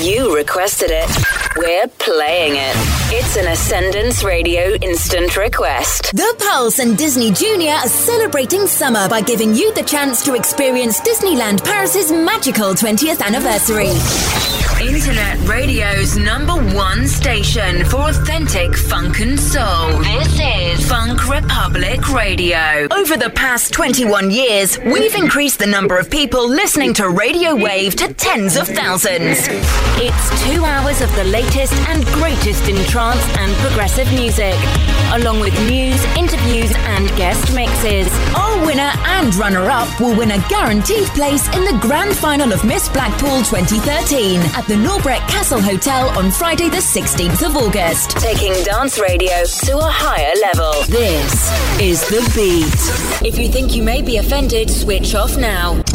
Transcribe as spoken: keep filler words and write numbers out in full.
You requested it. We're playing it. It's an Ascendance Radio instant request. The Pulse and Disney Junior are celebrating summer by giving you the chance to experience Disneyland Paris's magical twentieth anniversary. Internet radio's number one station for authentic funk and soul. This is Funk Republic Radio. Over the past twenty-one years, we've increased the number of people listening to Radio Wave to tens of thousands. It's two hours of the latest and greatest in trance and progressive music, along with news, interviews and guest mixes. Our winner and runner-up will win a guaranteed place in the grand final of Miss Blackpool twenty thirteen at the Norbreck Castle Hotel on Friday the sixteenth of August. Taking dance radio to a higher level. This is The Beat. If you think you may be offended, switch off now.